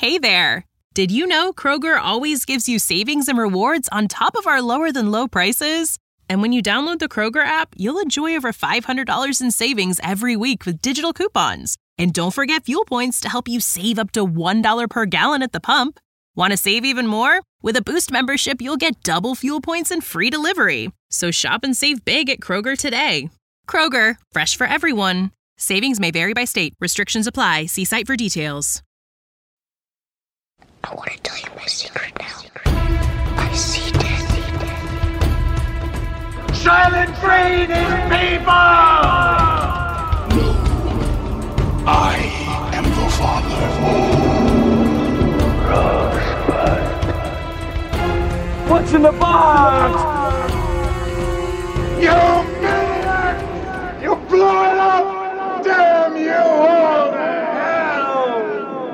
Hey there! Did you know Kroger always gives you savings and rewards on top of our lower-than-low prices? And when you download the Kroger app, you'll enjoy over $500 in savings every week with digital coupons. And don't forget fuel points to help you save up to $1 per gallon at the pump. Want to save even more? With a Boost membership, you'll get double fuel points and free delivery. So shop and save big at Kroger today. Kroger, fresh for everyone. Savings may vary by state. Restrictions apply. See site for details. I want to tell you my secret now. I see death. Silent breathing people! No. I am the father. Rosebud. What's in the box? You maniac! You blew it up! Damn you all to hell!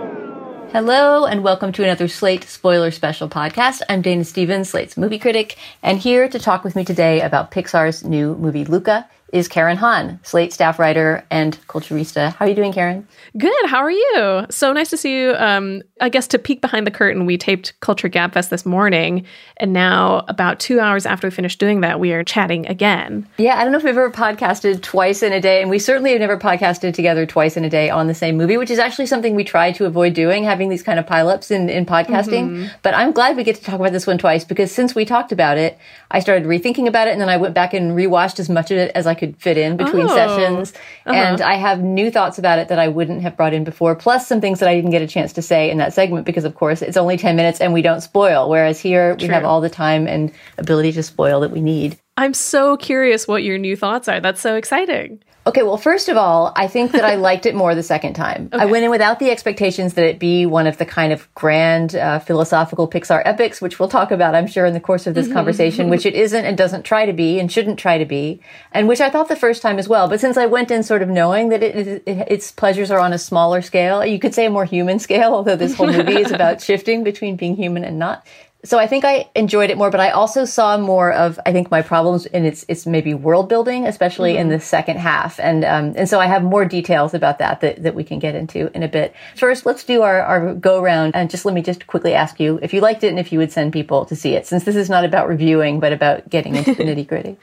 Hello, and welcome to another Slate Spoiler Special podcast. I'm Dana Stevens, Slate's movie critic, and here to talk with me today about Pixar's new movie, Luca, is Karen Hahn, Slate staff writer and culturista. How are you doing, Karen? Good. How are you? So nice to see you. I guess to peek behind the curtain, we taped Culture Gabfest this morning, and now about 2 hours after we finished doing that, we are chatting again. Yeah, I don't know if we've ever podcasted twice in a day, and we certainly have never podcasted together twice in a day on the same movie, which is actually something we try to avoid doing, having these kind of pileups in podcasting. Mm-hmm. But I'm glad we get to talk about this one twice, because since we talked about it, I started rethinking about it, and then I went back and rewatched as much of it as I could fit in between sessions. And I have new thoughts about it that I wouldn't have brought in before, plus some things that I didn't get a chance to say in that segment, because of course it's only 10 minutes and we don't spoil, whereas here we have all the time and ability to spoil that we need. I'm so curious what your new thoughts are. That's so exciting. Okay, well, first of all, I think that I liked it more the second time. Okay. I went in without the expectations that it be one of the kind of grand philosophical Pixar epics, which we'll talk about, I'm sure, in the course of this conversation, which it isn't and doesn't try to be and shouldn't try to be, and which I thought the first time as well. But since I went in sort of knowing that its pleasures are on a smaller scale, you could say a more human scale, although this whole movie is about shifting between being human and not. So I think I enjoyed it more, but I also saw more of, I think, my problems in its maybe world building, especially in the second half. And so I have more details about that we can get into in a bit. First, let's do our go round. And let me quickly ask you if you liked it and if you would send people to see it, since this is not about reviewing, but about getting into the nitty gritty.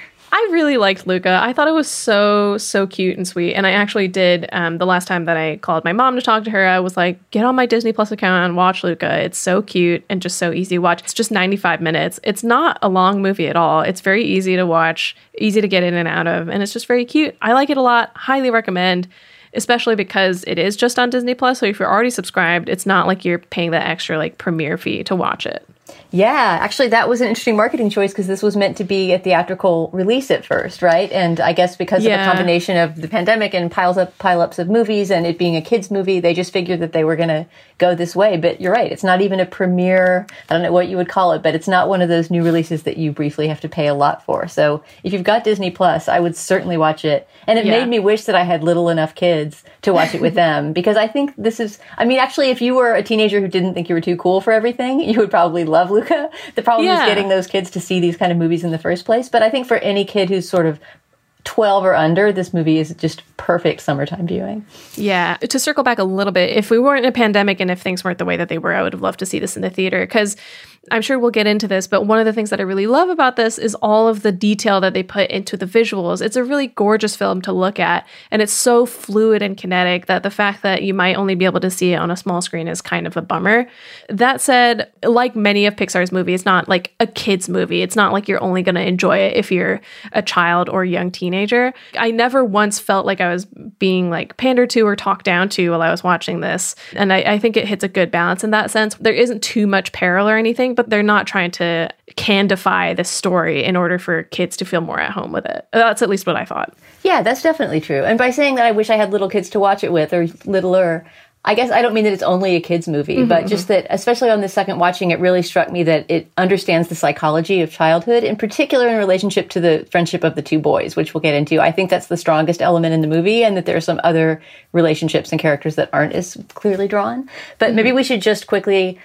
I really liked Luca. I thought it was so cute and sweet. And I actually did, the last time that I called my mom to talk to her, I was like, get on my Disney Plus account and watch Luca. It's so cute and just so easy to watch. It's just 95 minutes. It's not a long movie at all. It's very easy to watch, easy to get in and out of, and it's just very cute. I like it a lot. Highly recommend, especially because it is just on Disney Plus. So if you're already subscribed, it's not like you're paying the extra premiere fee to watch it. Yeah, actually, that was an interesting marketing choice because this was meant to be a theatrical release at first, right? And I guess because of a combination of the pandemic and pileups of movies and it being a kids' movie, they just figured that they were going to go this way. But you're right, it's not even a premiere. I don't know what you would call it, but it's not one of those new releases that you briefly have to pay a lot for. So if you've got Disney Plus, I would certainly watch it. And it made me wish that I had little enough kids to watch it with them, because I think this is, actually, if you were a teenager who didn't think you were too cool for everything, you would probably love Luca. The problem is getting those kids to see these kind of movies in the first place. But I think for any kid who's sort of 12 or under, this movie is just perfect summertime viewing. Yeah. To circle back a little bit, if we weren't in a pandemic and if things weren't the way that they were, I would have loved to see this in the theater, because I'm sure we'll get into this, but one of the things that I really love about this is all of the detail that they put into the visuals. It's a really gorgeous film to look at, and it's so fluid and kinetic that the fact that you might only be able to see it on a small screen is kind of a bummer. That said, like many of Pixar's movies, it's not like a kid's movie. It's not like you're only going to enjoy it if you're a child or a young teenager. I never once felt like I was being pandered to or talked down to while I was watching this, and I think it hits a good balance in that sense. There isn't too much peril or anything, but they're not trying to candify the story in order for kids to feel more at home with it. That's at least what I thought. Yeah, that's definitely true. And by saying that I wish I had little kids to watch it with, or littler, I guess I don't mean that it's only a kid's movie, but just that, especially on the second watching, it really struck me that it understands the psychology of childhood, in particular in relationship to the friendship of the two boys, which we'll get into. I think that's the strongest element in the movie, and that there are some other relationships and characters that aren't as clearly drawn. But maybe we should just quickly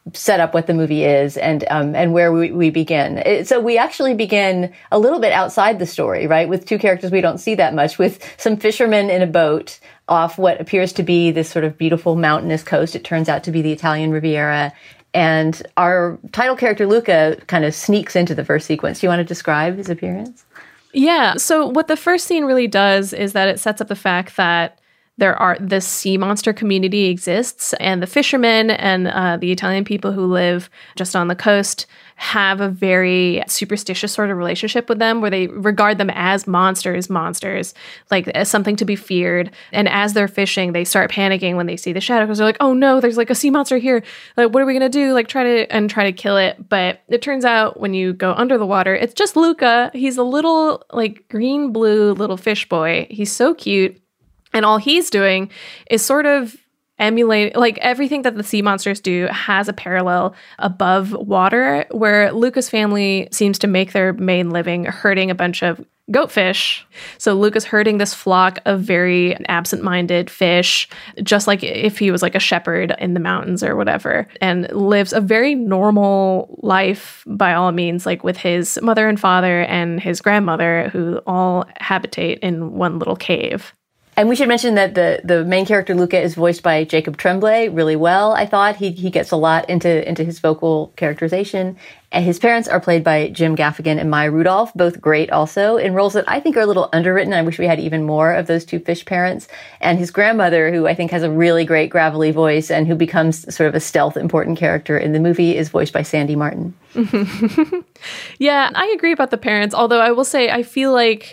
set up what the movie is and where we begin. So we actually begin a little bit outside the story, right? With two characters we don't see that much, with some fishermen in a boat off what appears to be this sort of beautiful mountainous coast. It turns out to be the Italian Riviera. And our title character, Luca, kind of sneaks into the first sequence. Do you want to describe his appearance? Yeah. So what the first scene really does is that it sets up the fact that this sea monster community exists, and the fishermen and the Italian people who live just on the coast have a very superstitious sort of relationship with them, where they regard them as monsters, like as something to be feared. And as they're fishing, they start panicking when they see the shadow, because they're like, oh no, there's like a sea monster here. Like, what are we going to do? Like try to kill it. But it turns out when you go under the water, it's just Luca. He's a little like green blue little fish boy. He's so cute. And all he's doing is sort of emulate, like everything that the sea monsters do has a parallel above water, where Luca's family seems to make their main living herding a bunch of goatfish. So Luca's herding this flock of very absent-minded fish, just like if he was like a shepherd in the mountains or whatever, and lives a very normal life by all means, like with his mother and father and his grandmother, who all habitate in one little cave. And we should mention that the main character, Luca, is voiced by Jacob Tremblay really well, I thought. He gets a lot into his vocal characterization. And his parents are played by Jim Gaffigan and Maya Rudolph, both great also, in roles that I think are a little underwritten. I wish we had even more of those two fish parents. And his grandmother, who I think has a really great gravelly voice and who becomes sort of a stealth important character in the movie, is voiced by Sandy Martin. Yeah, I agree about the parents, although I will say I feel like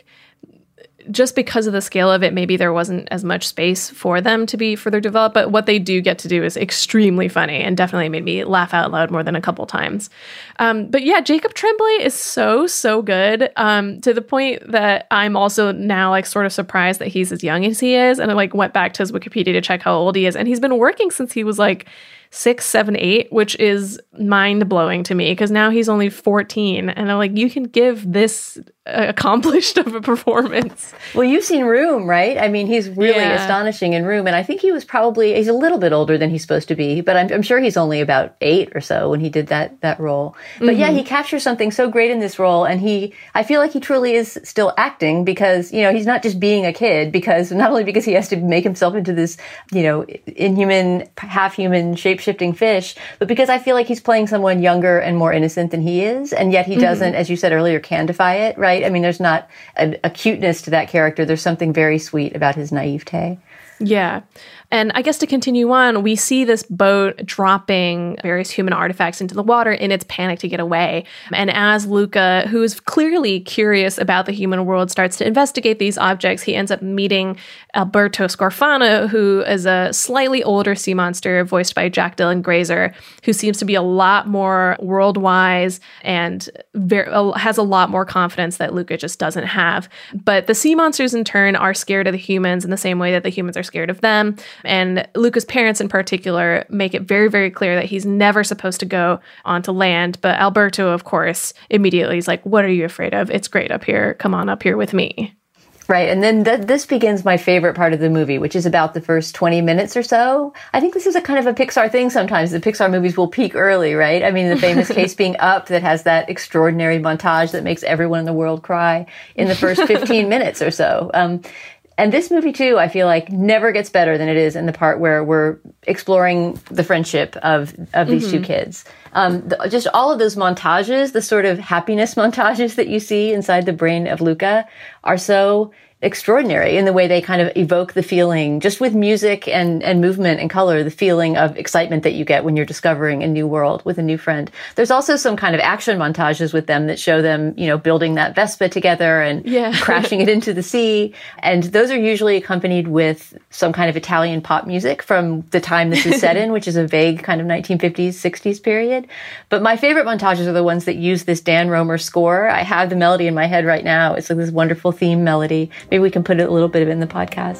just because of the scale of it, maybe there wasn't as much space for them to be further developed, but what they do get to do is extremely funny and definitely made me laugh out loud more than a couple times. But yeah, Jacob Tremblay is so good, to the point that I'm also now like sort of surprised that he's as young as he is. And I like went back to his Wikipedia to check how old he is. And he's been working since he was like 6, 7, 8, which is mind-blowing to me, because now he's only 14. And I'm like, you can give this accomplished of a performance. Well, you've seen Room, right? I mean, he's really astonishing in Room. And I think he's a little bit older than he's supposed to be, but I'm sure he's only about 8 or so when he did that role. But yeah, he captures something so great in this role. And I feel like he truly is still acting, because, you know, he's not just being a kid, because not only because he has to make himself into this, you know, inhuman, half-human, shape-shifting fish, but because I feel like he's playing someone younger and more innocent than he is. And yet he doesn't, as you said earlier, candify it, right? I mean, there's not a cuteness to that character. There's something very sweet about his naivete. Yeah. And I guess to continue on, we see this boat dropping various human artifacts into the water in its panic to get away. And as Luca, who is clearly curious about the human world, starts to investigate these objects, he ends up meeting Alberto Scorfano, who is a slightly older sea monster voiced by Jack Dylan Grazer, who seems to be a lot more world-wise and has a lot more confidence that Luca just doesn't have. But the sea monsters, in turn, are scared of the humans in the same way that the humans are scared of them. And Luca's parents in particular make it very, very clear that he's never supposed to go onto land. But Alberto, of course, immediately is like, what are you afraid of? It's great up here. Come on up here with me. Right. And then this begins my favorite part of the movie, which is about the first 20 minutes or so. I think this is a kind of a Pixar thing sometimes. The Pixar movies will peak early, right? I mean, the famous Case Being Up that has that extraordinary montage that makes everyone in the world cry in the first 15 minutes or so. And this movie, too, I feel like never gets better than it is in the part where we're exploring the friendship of these two kids. Just all of those montages, the sort of happiness montages that you see inside the brain of Luca, are so extraordinary in the way they kind of evoke the feeling, just with music and movement and color, the feeling of excitement that you get when you're discovering a new world with a new friend. There's also some kind of action montages with them that show them, you know, building that Vespa together and crashing it into the sea. And those are usually accompanied with some kind of Italian pop music from the time this is set in, which is a vague kind of 1950s, 60s period. But my favorite montages are the ones that use this Dan Romer score. I have the melody in my head right now. It's like this wonderful theme melody. Maybe we can put a little bit of it in the podcast.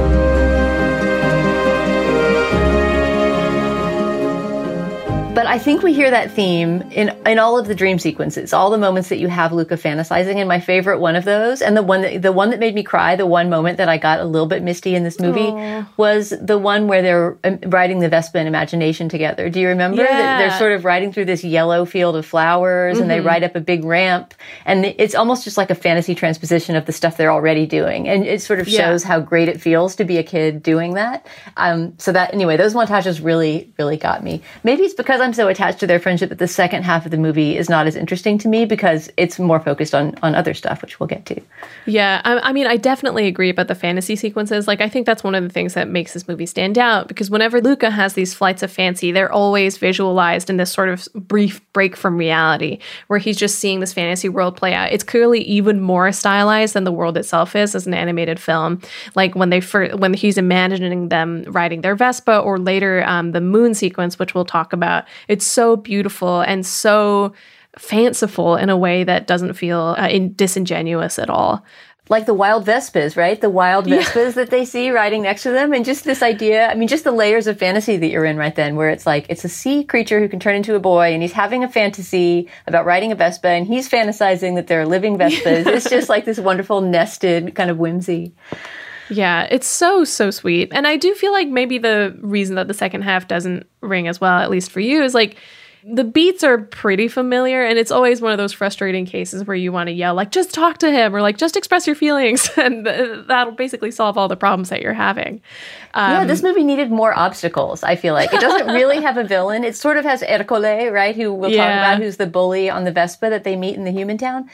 But I think think we hear that theme in all of the dream sequences, all the moments that you have Luca fantasizing. And my favorite one of those, and the one that made me cry, the one moment that I got a little bit misty in this movie, was the one where they're riding the Vespa in imagination together. Do you remember? That they're sort of riding through this yellow field of flowers, and they ride up a big ramp, and it's almost just like a fantasy transposition of the stuff they're already doing. And it sort of shows how great it feels to be a kid doing that. So that, anyway, those montages really, really got me. Maybe it's because I'm so attached to their friendship that the second half of the movie is not as interesting to me because it's more focused on other stuff, which we'll get to. Yeah, I mean, I definitely agree about the fantasy sequences. Like, I think that's one of the things that makes this movie stand out, because whenever Luca has these flights of fancy, they're always visualized in this sort of brief break from reality, where he's just seeing this fantasy world play out. It's clearly even more stylized than the world itself is as an animated film. Like when he's imagining them riding their Vespa, or later the moon sequence, which we'll talk about. It's so beautiful and so fanciful in a way that doesn't feel disingenuous at all. Like the wild Vespas, right? The wild Vespas that they see riding next to them. And just this idea, I mean, just the layers of fantasy that you're in right then, where it's like, it's a sea creature who can turn into a boy, and he's having a fantasy about riding a Vespa, and he's fantasizing that they're living Vespas. It's just like this wonderful nested kind of whimsy. Yeah, it's so, so sweet. And I do feel like maybe the reason that the second half doesn't ring as well, at least for you, is like, the beats are pretty familiar, and it's always one of those frustrating cases where you want to yell, like, just talk to him, or like, just express your feelings, and that'll basically solve all the problems that you're having. This movie needed more obstacles, I feel like. It doesn't really have a villain. It sort of has Ercole, right, who we'll talk about, who's the bully on the Vespa that they meet in the human town.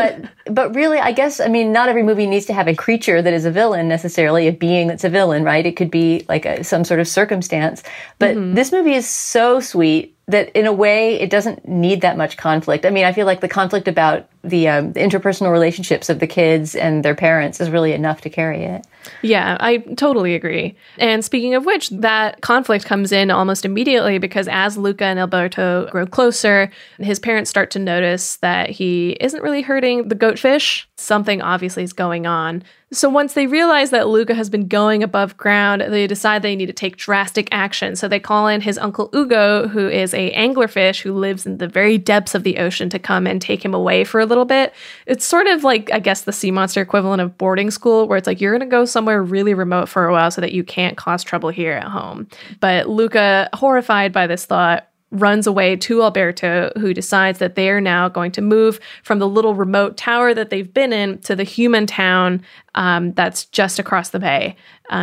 But really, I guess, I mean, not every movie needs to have a creature that is a villain, necessarily, a being that's a villain, right? It could be like some sort of circumstance. But this movie is so sweet that in a way it doesn't need that much conflict. I mean, I feel like the conflict about the interpersonal relationships of the kids and their parents is really enough to carry it. Yeah, I totally agree. And speaking of which, that conflict comes in almost immediately, because as Luca and Alberto grow closer, his parents start to notice that he isn't really hurting the goatfish. Something obviously is going on. So once they realize that Luca has been going above ground, they decide they need to take drastic action. So they call in his uncle Ugo, who is a anglerfish who lives in the very depths of the ocean, to come and take him away for a little bit. It's sort of like, I guess, the sea monster equivalent of boarding school, where it's like, you're going to go somewhere really remote for a while so that you can't cause trouble here at home. But Luca, horrified by this thought, runs away to Alberto, who decides that they are now going to move from the little remote tower that they've been in to the human town that's just across the bay.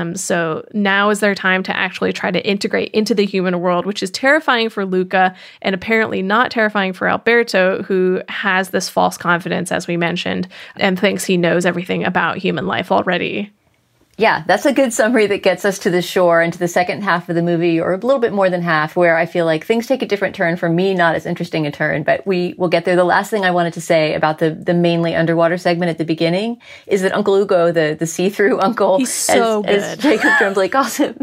So now is their time to actually try to integrate into the human world, which is terrifying for Luca and apparently not terrifying for Alberto, who has this false confidence, as we mentioned, and thinks he knows everything about human life already. Yeah, that's a good summary that gets us to the shore and to the second half of the movie, or a little bit more than half, where I feel like things take a different turn. For me, not as interesting a turn, but we will get there. The last thing I wanted to say about the mainly underwater segment at the beginning is that Uncle Ugo, the see-through uncle, he's so good, as Jacob Tremblay calls him,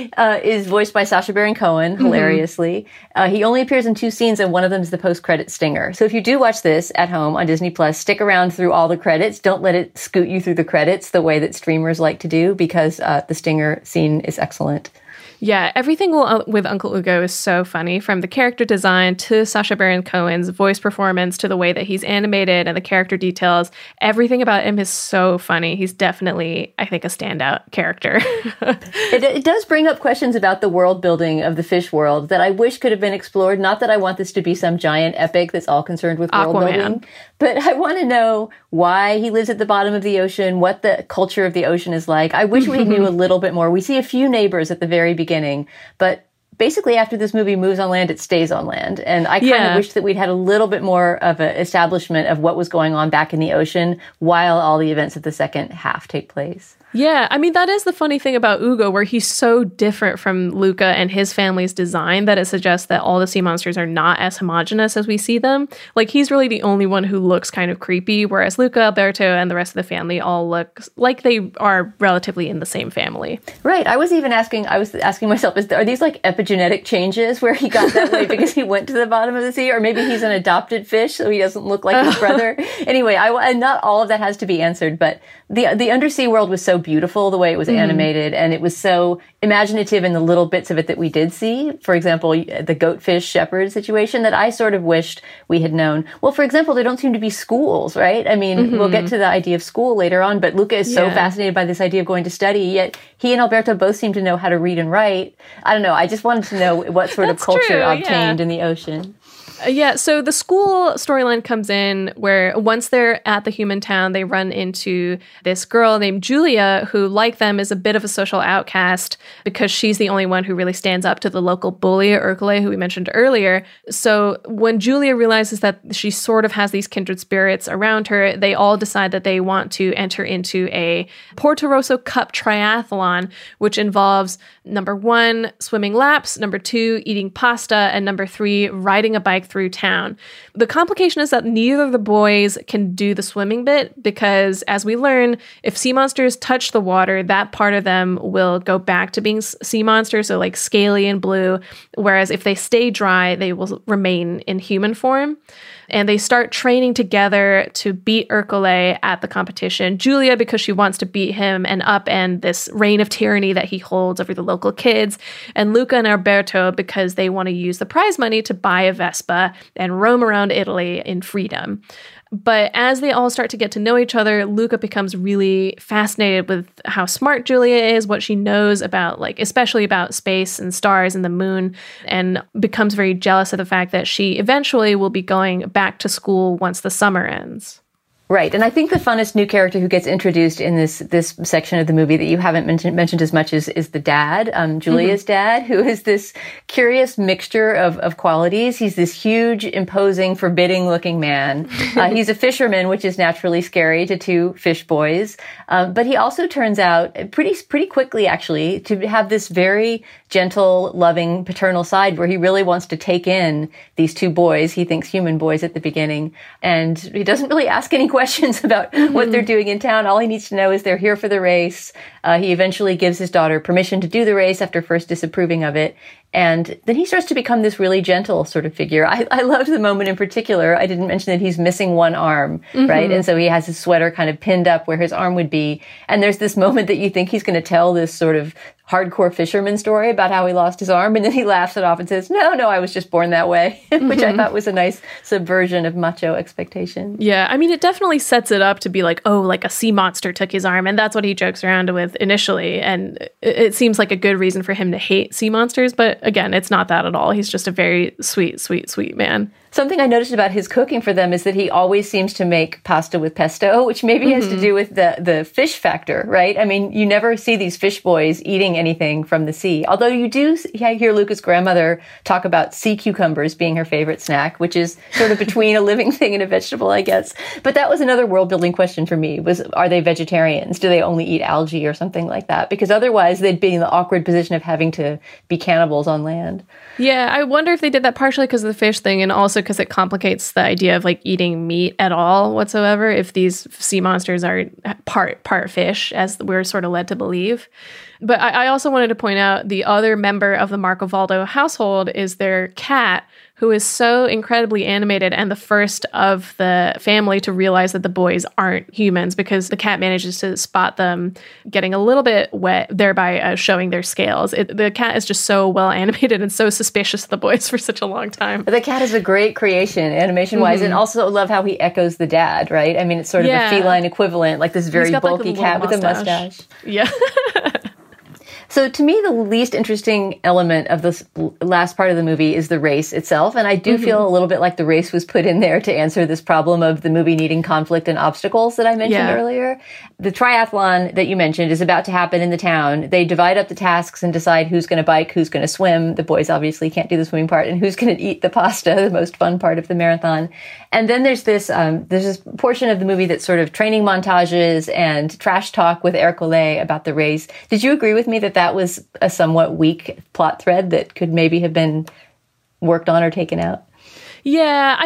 is voiced by Sacha Baron Cohen, hilariously. He only appears in 2 scenes, and one of them is the post-credit stinger. So if you do watch this at home on Disney Plus, stick around through all the credits. Don't let it scoot you through the credits the way that streamers like to do, because the stinger scene is excellent. Yeah, everything with Uncle Ugo is so funny, from the character design to Sacha Baron Cohen's voice performance to the way that he's animated and the character details. Everything about him is so funny. He's definitely, I think, a standout character. It does bring up questions about the world building of the fish world that I wish could have been explored. Not that I want this to be some giant epic that's all concerned with world building, but I want to know why he lives at the bottom of the ocean, what the culture of the ocean is like. I wish we knew a little bit more. We see a few neighbors at the very beginning, but basically after this movie moves on land, it stays on land. And I kind of wish that we'd had a little bit more of an establishment of what was going on back in the ocean while all the events of the second half take place. Yeah, I mean, that is the funny thing about Ugo, where he's so different from Luca and his family's design that it suggests that all the sea monsters are not as homogenous as we see them. Like, he's really the only one who looks kind of creepy, whereas Luca, Alberto, and the rest of the family all look like they are relatively in the same family. Right. I was asking myself, are these like epigenetic changes where he got that way because he went to the bottom of the sea? Or maybe he's an adopted fish, so he doesn't look like his brother. Anyway, and not all of that has to be answered, but the undersea world was so beautiful the way it was animated, and it was so imaginative in the little bits of it that we did see. For example, the goatfish shepherd situation that I sort of wished we had known. Well, for example, there don't seem to be schools, right? I mean, we'll get to the idea of school later on, but Luca is so fascinated by this idea of going to study, yet he and Alberto both seem to know how to read and write. I don't know. I just wanted to know what sort of culture obtained in the ocean. So the school storyline comes in where once they're at the human town, they run into this girl named Julia, who, like them, is a bit of a social outcast because she's the only one who really stands up to the local bully, Ercole, who we mentioned earlier. So when Julia realizes that she sort of has these kindred spirits around her, they all decide that they want to enter into a Porto Rosso Cup triathlon, which involves, number 1, swimming laps, number 2, eating pasta, and number 3, riding a bike through town. The complication is that neither of the boys can do the swimming bit because, as we learn, if sea monsters touch the water, that part of them will go back to being sea monsters, so like scaly and blue, whereas if they stay dry, they will remain in human form. And they start training together to beat Ercole at the competition. Julia, because she wants to beat him and upend this reign of tyranny that he holds over the local kids. And Luca and Alberto, because they want to use the prize money to buy a Vespa and roam around Italy in freedom. But as they all start to get to know each other, Luca becomes really fascinated with how smart Julia is, what she knows about, like, especially about space and stars and the moon, and becomes very jealous of the fact that she eventually will be going back to school once the summer ends. Right. And I think the funnest new character who gets introduced in this section of the movie that you haven't mentioned as much is the dad, Julia's dad, who is this curious mixture of qualities. He's this huge, imposing, forbidding looking man. He's a fisherman, which is naturally scary to two fish boys. But he also turns out pretty quickly, actually, to have this very gentle, loving, paternal side where he really wants to take in these two boys. He thinks human boys at the beginning. And he doesn't really ask any questions about what they're doing in town. All he needs to know is they're here for the race. He eventually gives his daughter permission to do the race after first disapproving of it. And then he starts to become this really gentle sort of figure. I loved the moment in particular. I didn't mention that he's missing one arm, right? And so he has his sweater kind of pinned up where his arm would be. And there's this moment that you think he's going to tell this sort of hardcore fisherman story about how he lost his arm. And then he laughs it off and says, no, I was just born that way, which I thought was a nice subversion of macho expectation. Yeah. I mean, it definitely sets it up to be like, oh, like a sea monster took his arm. And that's what he jokes around with initially. And it seems like a good reason for him to hate sea monsters. But again, it's not that at all. He's just a very sweet, sweet, sweet man. Something I noticed about his cooking for them is that he always seems to make pasta with pesto, which maybe has to do with the fish factor, right? I mean, you never see these fish boys eating anything from the sea. Although you do hear Luca's grandmother talk about sea cucumbers being her favorite snack, which is sort of between a living thing and a vegetable, I guess. But that was another world-building question for me, was, are they vegetarians? Do they only eat algae or something like that? Because otherwise they'd be in the awkward position of having to be cannibals on land. Yeah, I wonder if they did that partially because of the fish thing and also because it complicates the idea of like eating meat at all whatsoever if these sea monsters are part fish, as we're sort of led to believe. But I also wanted to point out the other member of the Marcovaldo household is their cat, who is so incredibly animated and the first of the family to realize that the boys aren't humans because the cat manages to spot them getting a little bit wet, thereby showing their scales. The cat is just so well animated and so suspicious of the boys for such a long time. The cat is a great creation, animation-wise, and also love how he echoes the dad, right? I mean, it's sort of a feline equivalent, like this very bulky cat with a mustache. Yeah. So to me, the least interesting element of this last part of the movie is the race itself. And I do feel a little bit like the race was put in there to answer this problem of the movie needing conflict and obstacles that I mentioned earlier. The triathlon that you mentioned is about to happen in the town. They divide up the tasks and decide who's going to bike, who's going to swim. The boys obviously can't do the swimming part, and who's going to eat the pasta, the most fun part of the marathon. And then there's this portion of the movie that's sort of training montages and trash talk with Ercole about the race. Did you agree with me that was a somewhat weak plot thread that could maybe have been worked on or taken out? Yeah,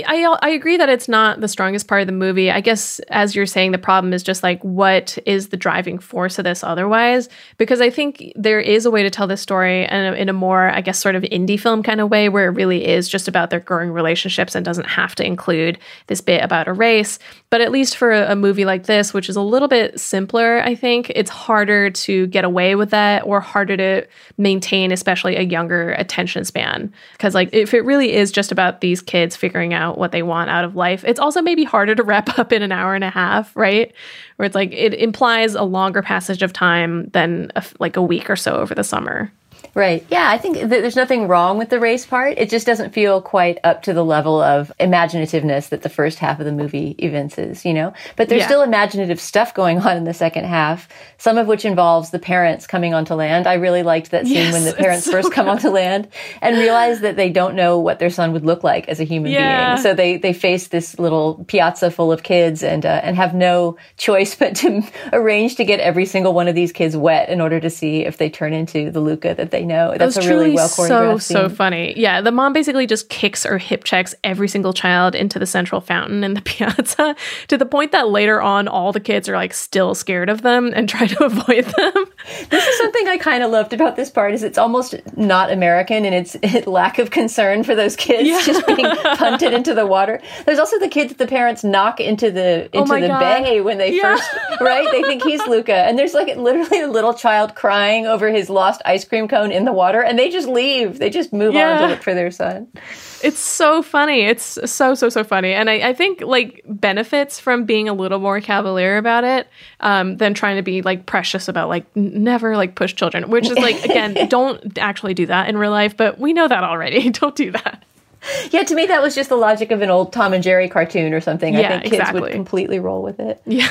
I agree that it's not the strongest part of the movie. I guess, as you're saying, the problem is just like, what is the driving force of this otherwise? Because I think there is a way to tell this story in a more, I guess, sort of indie film kind of way, where it really is just about their growing relationships and doesn't have to include this bit about a race. But at least for a movie like this, which is a little bit simpler, I think it's harder to get away with that, or harder to maintain, especially a younger attention span. Because like, if it really is just about these kids figuring out what they want out of life, it's also maybe harder to wrap up in an hour and a half, right? Where it's like, it implies a longer passage of time than like a week or so over the summer. Right. Yeah, I think that there's nothing wrong with the race part. It just doesn't feel quite up to the level of imaginativeness that the first half of the movie evinces, you know? But there's still imaginative stuff going on in the second half, some of which involves the parents coming onto land. I really liked that scene when the parents first come onto land and realize that they don't know what their son would look like as a human being. So they face this little piazza full of kids and have no choice but to arrange to get every single one of these kids wet in order to see if they turn into the Luca that they know. That's a really well choreographed scene. So funny. Yeah, the mom basically just kicks or hip checks every single child into the central fountain in the piazza, to the point that later on all the kids are like still scared of them and try to avoid them. This is something I kind of loved about this part, is it's almost not American in its lack of concern for those kids just being punted into the water. There's also the kids that the parents knock into the bay when they first, right? They think he's Luca. And there's like literally a little child crying over his lost ice cream cone in the water, and they just leave. They just move on to look for their son. It's so funny. It's so funny. And I think like benefits from being a little more cavalier about it than trying to be like precious about like never like push children, which is like, again, don't actually do that in real life, but we know that already. Don't do that. Yeah, to me, that was just the logic of an old Tom and Jerry cartoon or something. I think kids would completely roll with it. Yeah.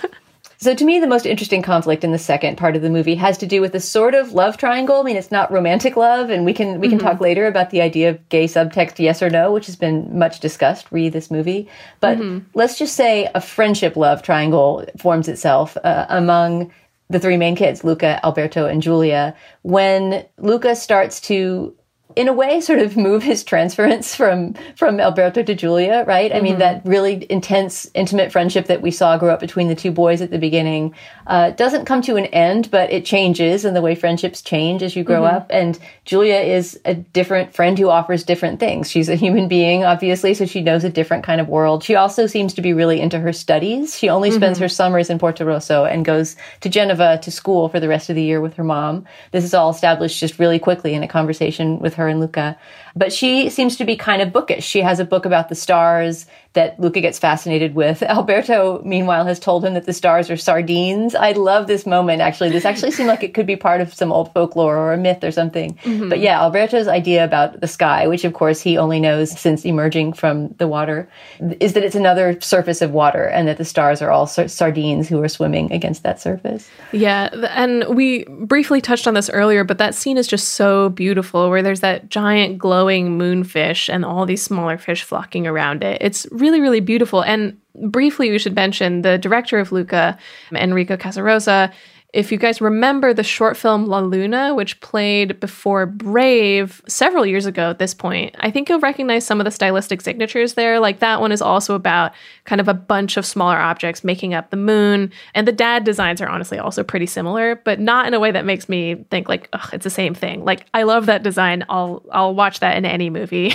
So to me, the most interesting conflict in the second part of the movie has to do with the sort of love triangle. I mean, it's not romantic love, and we can talk later about the idea of gay subtext, yes or no, which has been much discussed re this movie. But let's just say a friendship love triangle forms itself among the three main kids, Luca, Alberto, and Giulia, when Luca starts to, in a way, sort of move his transference from Alberto to Giulia, right? I mean, that really intense, intimate friendship that we saw grow up between the two boys at the beginning doesn't come to an end, but it changes in the way friendships change as you grow up. And Giulia is a different friend who offers different things. She's a human being, obviously, so she knows a different kind of world. She also seems to be really into her studies. She only spends her summers in Porto Rosso and goes to Genova to school for the rest of the year with her mom. This is all established just really quickly in a conversation with her and Luca. But she seems to be kind of bookish. She has a book about the stars that Luca gets fascinated with. Alberto, meanwhile, has told him that the stars are sardines. I love this moment, actually. This actually seemed like it could be part of some old folklore or a myth or something. But yeah, Alberto's idea about the sky, which of course he only knows since emerging from the water, is that it's another surface of water and that the stars are all sardines who are swimming against that surface. Yeah, and we briefly touched on this earlier, but that scene is just so beautiful, where there's that giant glowing moonfish and all these smaller fish flocking around it. It's really, really beautiful. And briefly, we should mention the director of Luca, Enrico Casarosa. If you guys remember the short film La Luna, which played before Brave several years ago at this point, I think you'll recognize some of the stylistic signatures there. Like that one is also about kind of a bunch of smaller objects making up the moon. And the dad designs are honestly also pretty similar, but not in a way that makes me think like, ugh, it's the same thing. Like I love that design. I'll watch that in any movie.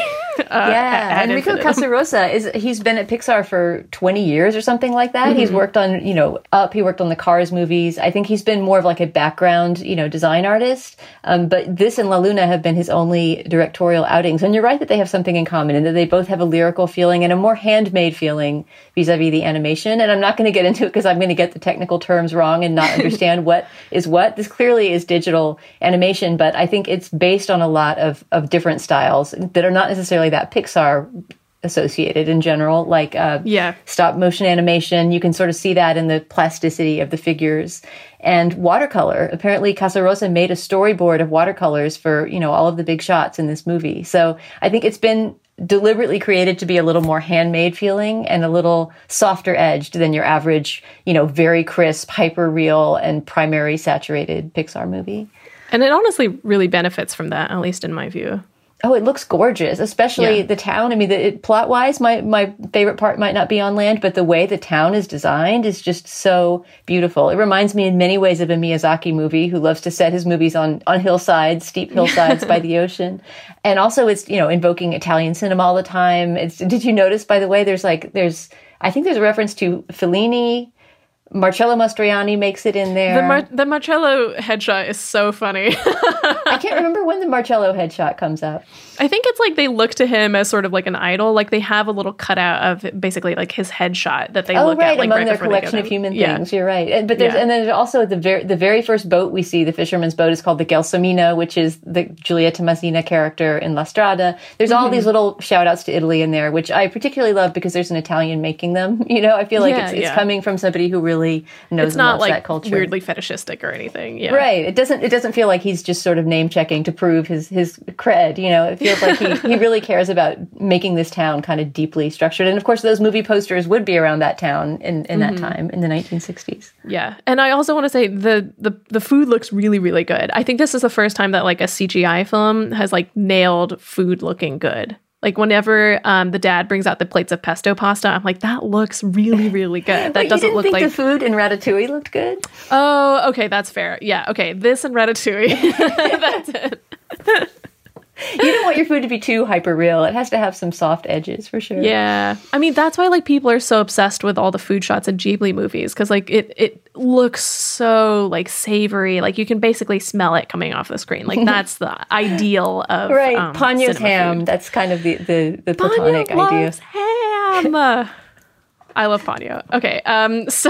Enrico Casarosa he's been at Pixar for 20 years or something like that. He's worked on, Up, he worked on the Cars movies. I think he's been more of like a background, design artist. But this and La Luna have been his only directorial outings. And you're right that they have something in common, and that they both have a lyrical feeling and a more handmade feeling vis-a-vis the animation. And I'm not going to get into it because I'm going to get the technical terms wrong and not understand what is what. This clearly is digital animation, but I think it's based on a lot of different styles that are not necessarily that Pixar associated in general, like stop motion animation. You can sort of see that in the plasticity of the figures. And watercolor. Apparently Casarosa made a storyboard of watercolors for, all of the big shots in this movie. So I think it's been deliberately created to be a little more handmade feeling and a little softer edged than your average, very crisp, hyper real and primary saturated Pixar movie. And it honestly really benefits from that, at least in my view. Oh, it looks gorgeous, especially the town. I mean, plot-wise, my favorite part might not be on land, but the way the town is designed is just so beautiful. It reminds me in many ways of a Miyazaki movie who loves to set his movies on hillsides, steep hillsides by the ocean. And also it's, invoking Italian cinema all the time. Did you notice, by the way, I think there's a reference to Fellini. Marcello Mastroianni makes it in there. The Marcello headshot is so funny. I can't remember when the Marcello headshot comes out. I think it's like they look to him as sort of like an idol. Like they have a little cutout of basically like his headshot that they look at. Like, among their collection of human things. You're right. And then there's also the very first boat we see, the fisherman's boat, is called the Gelsomino, which is the Giulietta Mazzina character in La Strada. There's all these little shout outs to Italy in there, which I particularly love because there's an Italian making them. I feel like it's coming from somebody who really knows it's not like that culture. Weirdly fetishistic or anything. Yeah. Right. It doesn't feel like he's just sort of name checking to prove his cred. It feels like he really cares about making this town kind of deeply structured. And of course those movie posters would be around that town in that time in the 1960s. Yeah. And I also want to say the food looks really, really good. I think this is the first time that like a CGI film has like nailed food looking good. Like whenever the dad brings out the plates of pesto pasta, I'm like, that looks really, really good. That doesn't look like the food in Ratatouille looked good. Oh, okay, that's fair. Yeah, okay, this and Ratatouille, that's it. You don't want your food to be too hyper real. It has to have some soft edges for sure. Yeah, I mean that's why like people are so obsessed with all the food shots in Ghibli movies because like it looks so like savory. Like you can basically smell it coming off the screen. Like that's the ideal of Ponyo's ham. Food. That's kind of the platonic Ponyo idea. Loves ham. I love Ponyo. Okay, so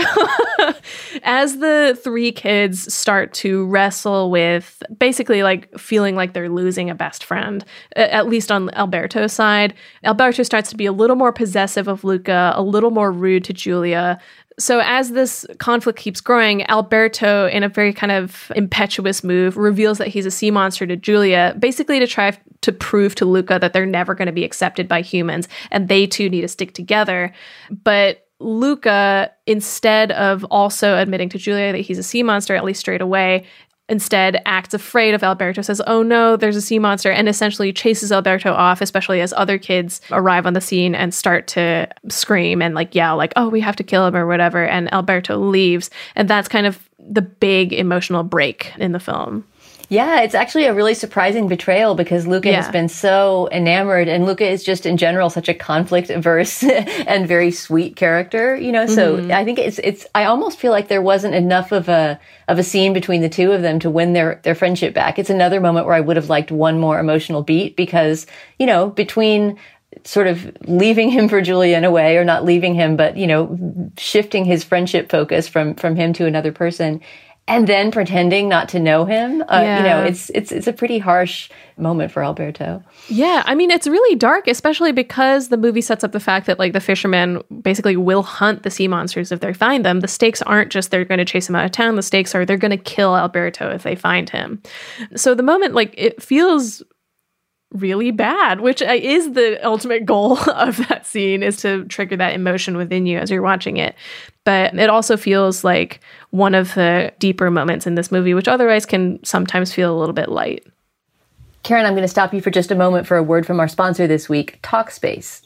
as the three kids start to wrestle with basically like feeling like they're losing a best friend, at least on Alberto's side, Alberto starts to be a little more possessive of Luca, a little more rude to Giulia. So as this conflict keeps growing, Alberto, in a very kind of impetuous move, reveals that he's a sea monster to Giulia, basically to try to prove to Luca that they're never going to be accepted by humans, and they two need to stick together. But Luca, instead of also admitting to Giulia that he's a sea monster, at least straight away, instead acts afraid of Alberto, says, oh no, there's a sea monster, and essentially chases Alberto off, especially as other kids arrive on the scene and start to scream and like yell like, oh, we have to kill him or whatever, and Alberto leaves. And that's kind of the big emotional break in the film. Yeah, it's actually a really surprising betrayal because Luca has been so enamored, and Luca is just in general such a conflict-averse and very sweet character, So I think I almost feel like there wasn't enough of a scene between the two of them to win their friendship back. It's another moment where I would have liked one more emotional beat because, between sort of leaving him for Giulia in a way, or not leaving him, but, shifting his friendship focus from him to another person, and then pretending not to know him, it's a pretty harsh moment for Alberto. Yeah, I mean, it's really dark, especially because the movie sets up the fact that like the fishermen basically will hunt the sea monsters if they find them. The stakes aren't just they're going to chase him out of town. The stakes are they're going to kill Alberto if they find him. So the moment, like, it feels really bad, which is the ultimate goal of that scene, is to trigger that emotion within you as you're watching it. But it also feels like one of the deeper moments in this movie, which otherwise can sometimes feel a little bit light. Karen, I'm going to stop you for just a moment for a word from our sponsor this week, Talkspace.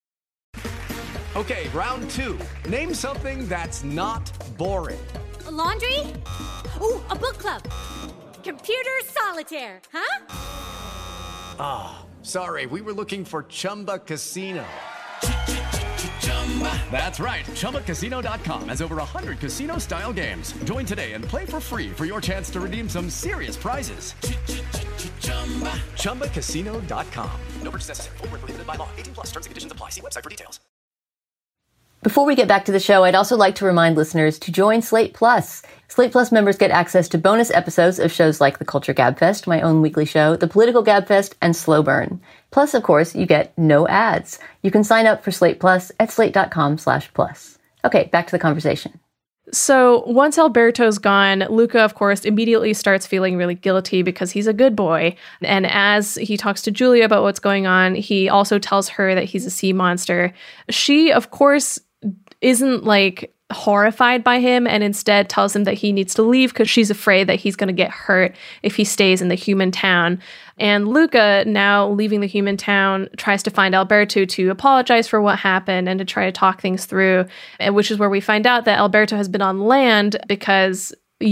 Okay, round two. Name something that's not boring. A laundry? Ooh, a book club. Computer solitaire, huh? Ah, oh, sorry, we were looking for Chumba Casino. That's right, ChumbaCasino.com has over 100 casino-style games. Join today and play for free for your chance to redeem some serious prizes. ChumbaCasino.com. No purchase necessary. Void where prohibited by law. 18+. Terms and conditions apply. See website for details. Before we get back to the show, I'd also like to remind listeners to join Slate Plus. Slate Plus members get access to bonus episodes of shows like The Culture Gabfest, my own weekly show, The Political Gabfest, and Slow Burn. Plus, of course, you get no ads. You can sign up for Slate Plus at slate.com/plus. Okay, back to the conversation. So once Alberto's gone, Luca, of course, immediately starts feeling really guilty because he's a good boy. And as he talks to Giulia about what's going on, he also tells her that he's a sea monster. She, of course, isn't like horrified by him and instead tells him that he needs to leave because she's afraid that he's going to get hurt if he stays in the human town. And Luca, now leaving the human town, tries to find Alberto to apologize for what happened and to try to talk things through, which is where we find out that Alberto has been on land because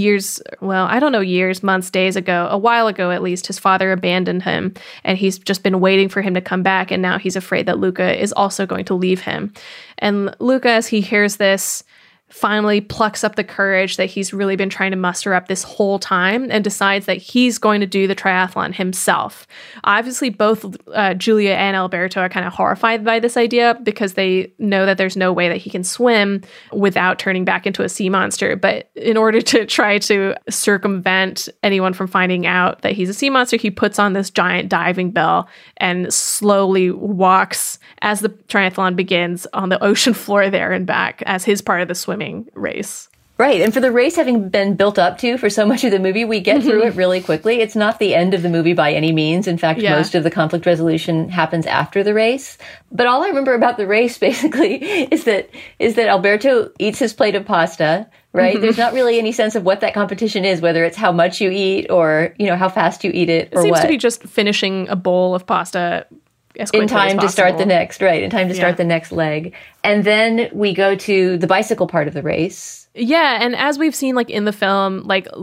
months, days ago, a while ago at least, his father abandoned him and he's just been waiting for him to come back, and now he's afraid that Luca is also going to leave him. And Luca, as he hears this, finally plucks up the courage that he's really been trying to muster up this whole time and decides that he's going to do the triathlon himself. Obviously, both Julia and Alberto are kind of horrified by this idea because they know that there's no way that he can swim without turning back into a sea monster. But in order to try to circumvent anyone from finding out that he's a sea monster, he puts on this giant diving bell and slowly walks as the triathlon begins on the ocean floor there and back as his part of the swimming race. Right. And for the race having been built up to for so much of the movie, we get through it really quickly. It's not the end of the movie by any means. In fact, most of the conflict resolution happens after the race. But all I remember about the race basically is that Alberto eats his plate of pasta, right? There's not really any sense of what that competition is, whether it's how much you eat or, how fast you eat it or what. It seems to be just finishing a bowl of pasta in time to start the next, in time to start the next leg. And then we go to the bicycle part of the race. Yeah, and as we've seen, in the film,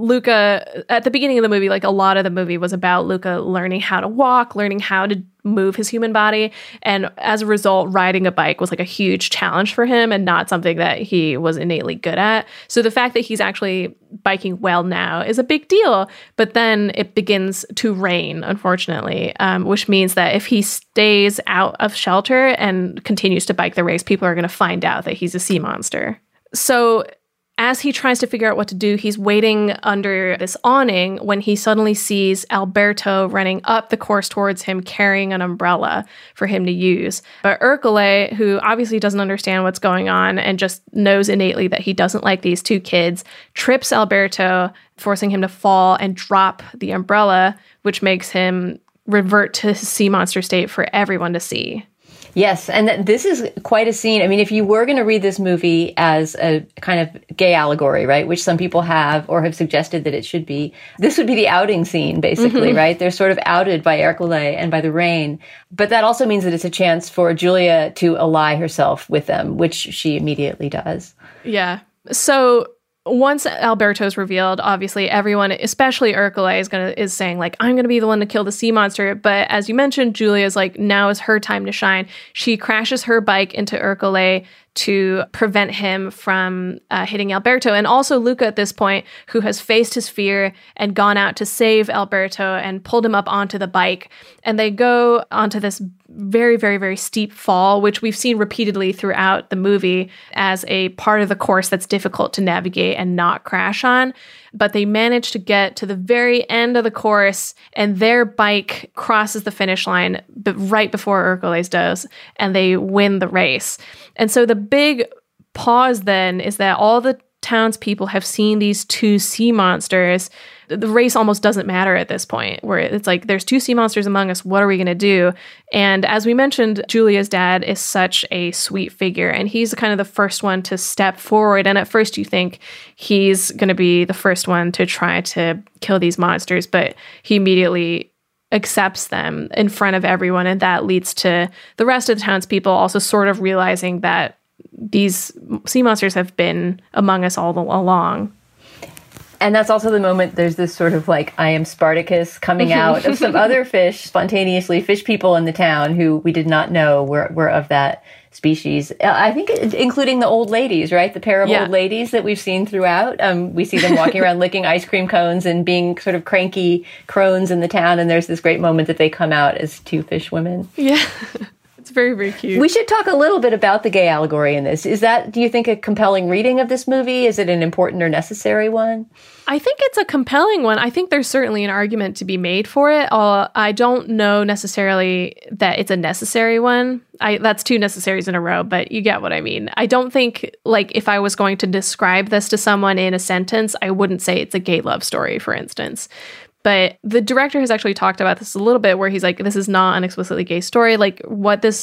Luca, at the beginning of the movie, a lot of the movie was about Luca learning how to walk, learning how to move his human body, and as a result, riding a bike was a huge challenge for him and not something that he was innately good at. So the fact that he's actually biking well now is a big deal, but then it begins to rain, unfortunately, which means that if he stays out of shelter and continues to bike the race, people are going to find out that he's a sea monster. So as he tries to figure out what to do, he's waiting under this awning when he suddenly sees Alberto running up the course towards him carrying an umbrella for him to use. But Ercole, who obviously doesn't understand what's going on and just knows innately that he doesn't like these two kids, trips Alberto, forcing him to fall and drop the umbrella, which makes him revert to his sea monster state for everyone to see. Yes, and this is quite a scene. I mean, if you were going to read this movie as a kind of gay allegory, right, which some people have or have suggested that it should be, this would be the outing scene, basically, right? They're sort of outed by Ercole and by the rain. But that also means that it's a chance for Julia to ally herself with them, which she immediately does. Yeah. So once Alberto's revealed, obviously everyone, especially Ercole, is saying I'm going to be the one to kill the sea monster. But as you mentioned, Julia's now is her time to shine. She crashes her bike into Ercole to prevent him from hitting Alberto. And also Luca at this point, who has faced his fear and gone out to save Alberto and pulled him up onto the bike. And they go onto this very, very, very steep fall, which we've seen repeatedly throughout the movie as a part of the course that's difficult to navigate and not crash on. But they manage to get to the very end of the course, and their bike crosses the finish line right before Ercole's does, and they win the race. And so the big pause then is that all the townspeople have seen these two sea monsters. The race almost doesn't matter at this point, where it's there's two sea monsters among us. What are we going to do? And as we mentioned, Julia's dad is such a sweet figure, and he's kind of the first one to step forward. And at first you think he's going to be the first one to try to kill these monsters, but he immediately accepts them in front of everyone. And that leads to the rest of the townspeople also sort of realizing that these sea monsters have been among us all along. And that's also the moment there's this sort of I am Spartacus coming out of some other fish people in the town who we did not know were of that species. I think including the old ladies, right? The pair of old ladies that we've seen throughout. We see them walking around licking ice cream cones and being sort of cranky crones in the town. And there's this great moment that they come out as two fish women. Yeah. It's very, very cute. We should talk a little bit about the gay allegory in this. Is that, do you think, a compelling reading of this movie? Is it an important or necessary one? I think it's a compelling one. I think there's certainly an argument to be made for it. I don't know necessarily that it's a necessary one. That's two necessaries in a row, but you get what I mean. I don't think, if I was going to describe this to someone in a sentence, I wouldn't say it's a gay love story, for instance. But the director has actually talked about this a little bit, where he's this is not an explicitly gay story. What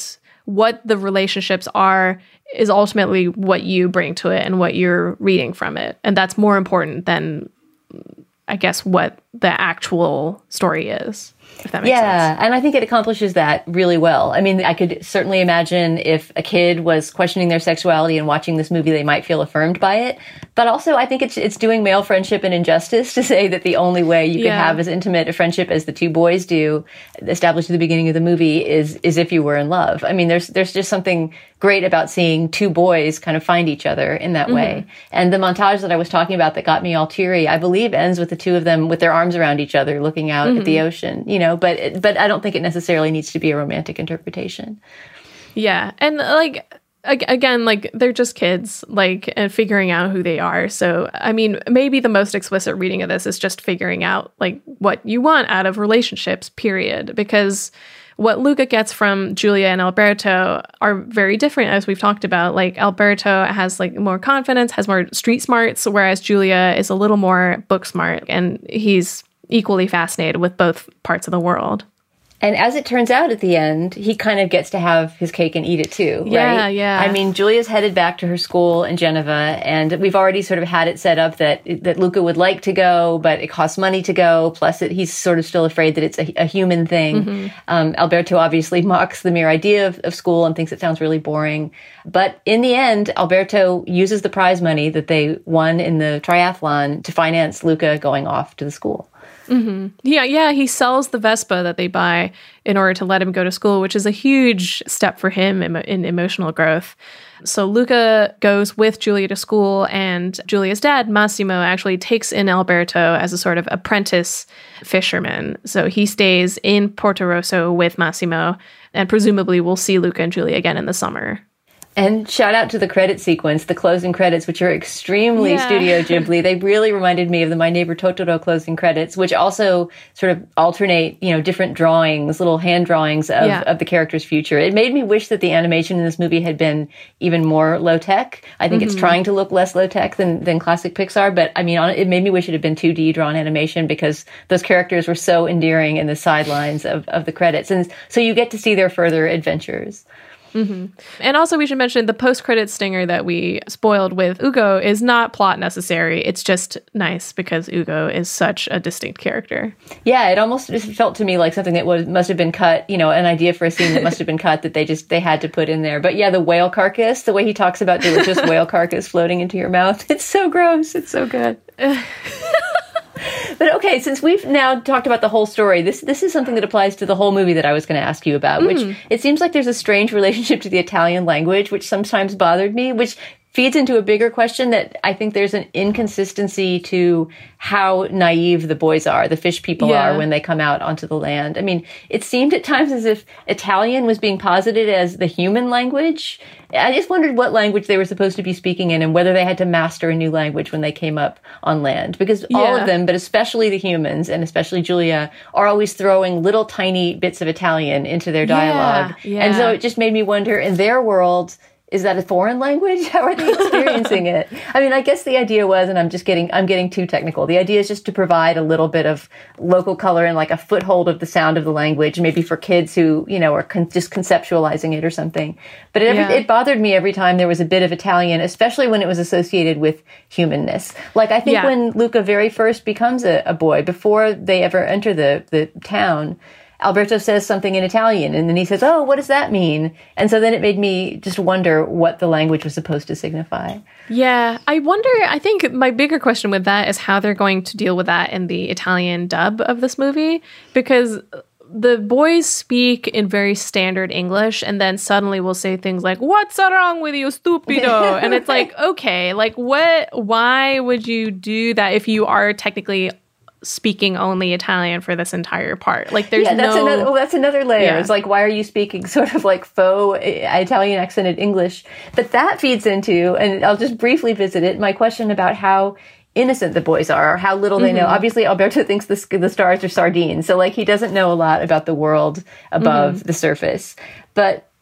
what the relationships are is ultimately what you bring to it and what you're reading from it. And that's more important than, I guess, what the actual story is, if that makes sense. Yeah, and I think it accomplishes that really well. I mean, I could certainly imagine if a kid was questioning their sexuality and watching this movie, they might feel affirmed by it. But also, I think it's doing male friendship an injustice to say that the only way you can have as intimate a friendship as the two boys do, established at the beginning of the movie, is if you were in love. I mean, there's just something great about seeing two boys kind of find each other in that way. And the montage that I was talking about that got me all teary, I believe ends with the two of them with their arms around each other looking out at the ocean, you know, but I don't think it necessarily needs to be a romantic interpretation. Yeah. And like, again, like they're just kids, like, and figuring out who they are. So, I mean, maybe the most explicit reading of this is just figuring out like what you want out of relationships, period. Because what Luca gets from Giulia and Alberto are very different, as we've talked about. Like, Alberto has like more confidence, has more street smarts, whereas Giulia is a little more book smart, and he's equally fascinated with both parts of the world. And as it turns out at the end, he kind of gets to have his cake and eat it too, right? Yeah. I mean, Giulia's headed back to her school in Geneva, and we've already sort of had it set up that Luca would like to go, but it costs money to go. Plus, he's sort of still afraid that it's a human thing. Alberto obviously mocks the mere idea of school and thinks it sounds really boring. But in the end, Alberto uses the prize money that they won in the triathlon to finance Luca going off to the school. Yeah, he sells the Vespa that they buy in order to let him go to school, which is a huge step for him in emotional growth. So Luca goes with Giulia to school, and Giulia's dad, Massimo, actually takes in Alberto as a sort of apprentice fisherman. So he stays in Porto Rosso with Massimo, and presumably we'll see Luca and Giulia again in the summer. And shout out to the credit sequence, the closing credits, which are extremely Studio Ghibli. They really reminded me of the My Neighbor Totoro closing credits, which also sort of alternate, you know, different drawings, little hand drawings of the character's future. It made me wish that the animation in this movie had been even more low-tech. I think it's trying to look less low-tech than classic Pixar, but I mean, it made me wish it had been 2D drawn animation because those characters were so endearing in the sidelines of the credits. And so you get to see their further adventures. And also we should mention the post-credit stinger that we spoiled with Ugo is not plot necessary. It's just nice because Ugo is such a distinct character. Yeah, it almost just felt to me like something that must have been cut, you know, an idea for a scene that must have been cut that they had to put in there. But yeah, the whale carcass, the way he talks about delicious whale carcass floating into your mouth, it's so gross. It's so good. But okay, since we've now talked about the whole story, this is something that applies to the whole movie that I was going to ask you about, which it seems like there's a strange relationship to the Italian language, which sometimes bothered me, which feeds into a bigger question that I think there's an inconsistency to how naive the boys are, the fish people are when they come out onto the land. I mean, it seemed at times as if Italian was being posited as the human language. I just wondered what language they were supposed to be speaking in and whether they had to master a new language when they came up on land. Because all of them, but especially the humans and especially Giulia, are always throwing little tiny bits of Italian into their dialogue. And so it just made me wonder, in their world, is that a foreign language? How are they experiencing it? I mean, I guess the idea was, and I'm getting too technical. The idea is just to provide a little bit of local color and like a foothold of the sound of the language, maybe for kids who, you know, are just conceptualizing it or something. But it bothered me every time there was a bit of Italian, especially when it was associated with humanness. Like, I think when Luca very first becomes a boy, before they ever enter the town, Alberto says something in Italian, and then he says, "Oh, what does that mean?" And so then it made me just wonder what the language was supposed to signify. Yeah, I think my bigger question with that is how they're going to deal with that in the Italian dub of this movie, because the boys speak in very standard English, and then suddenly we'll say things like, "What's wrong with you, stupido?" And it's like, okay, like why would you do that if you are technically speaking only Italian for this entire part? Like, there's that's another layer. It's like, why are you speaking sort of like faux Italian accented English? But that feeds into, and I'll just briefly visit it, my question about how innocent the boys are, or how little they know. Obviously, Alberto thinks the stars are sardines, so like he doesn't know a lot about the world above the surface. But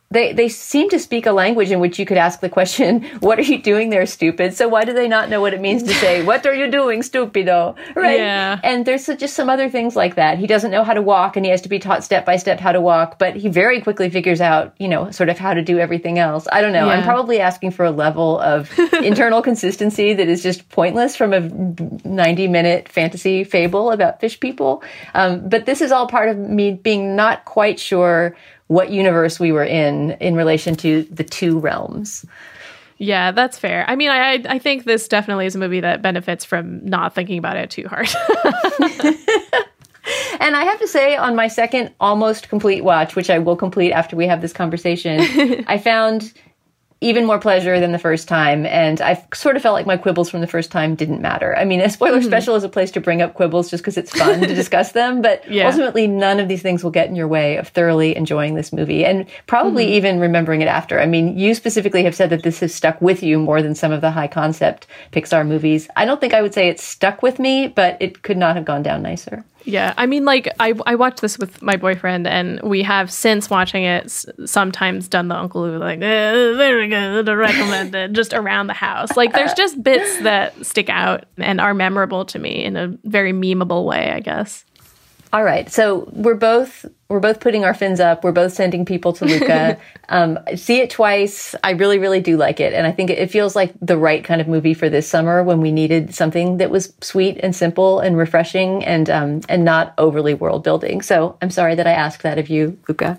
They seem to speak a language in which you could ask the question, what are you doing there, stupid? So why do they not know what it means to say, what are you doing, stupido? Right? Yeah. And there's just some other things like that. He doesn't know how to walk, and he has to be taught step by step how to walk, but he very quickly figures out, sort of how to do everything else. I don't know. Yeah. I'm probably asking for a level of internal consistency that is just pointless from a 90-minute fantasy fable about fish people. But this is all part of me being not quite sure what universe we were in relation to the two realms. Yeah, that's fair. I mean, I think this definitely is a movie that benefits from not thinking about it too hard. And I have to say, on my second almost complete watch, which I will complete after we have this conversation, I found even more pleasure than the first time, and I sort of felt like my quibbles from the first time didn't matter. I mean, a spoiler special is a place to bring up quibbles just because it's fun to discuss them, but ultimately none of these things will get in your way of thoroughly enjoying this movie, and probably even remembering it after. I mean, you specifically have said that this has stuck with you more than some of the high-concept Pixar movies. I don't think I would say it's stuck with me, but it could not have gone down nicer. Yeah, I mean, like, I watched this with my boyfriend, and we have, since watching it, sometimes done the uncle who, like, very good, recommended, just around the house. Like, there's just bits that stick out and are memorable to me in a very memeable way, I guess. All right, so we're both putting our fins up. We're both sending people to Luca. See it twice. I really, really do like it. And I think it feels like the right kind of movie for this summer when we needed something that was sweet and simple and refreshing and not overly world building. So I'm sorry that I asked that of you, Luca.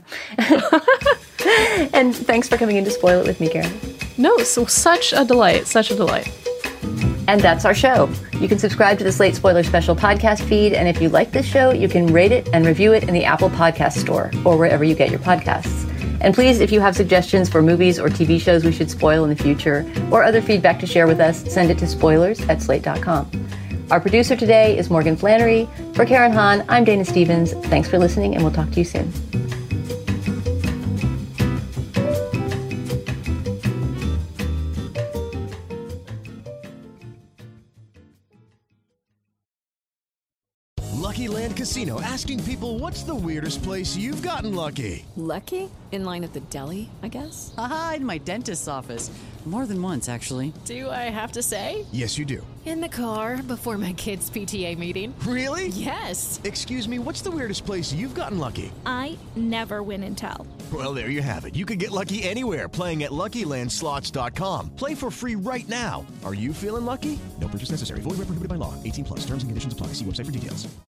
And thanks for coming in to spoil it with me, Karen. No, so such a delight. Such a delight. And that's our show. You can subscribe to the Slate Spoiler Special podcast feed, and if you like this show, you can rate it and review it in the Apple Podcast Store or wherever you get your podcasts. And please, if you have suggestions for movies or TV shows we should spoil in the future, or other feedback to share with us, send it to spoilers@slate.com. Our producer today is Morgan Flannery. For Karen Hahn, I'm Dana Stevens. Thanks for listening, and we'll talk to you soon. Lucky Land Casino, asking people, what's the weirdest place you've gotten lucky? Lucky? In line at the deli, I guess? Aha, in my dentist's office. More than once, actually. Do I have to say? Yes, you do. In the car before my kids' PTA meeting. Really? Yes. Excuse me, what's the weirdest place you've gotten lucky? I never win and tell. Well, there you have it. You can get lucky anywhere, playing at LuckyLandSlots.com. Play for free right now. Are you feeling lucky? No purchase necessary. Void where prohibited by law. 18+. Terms and conditions apply. See website for details.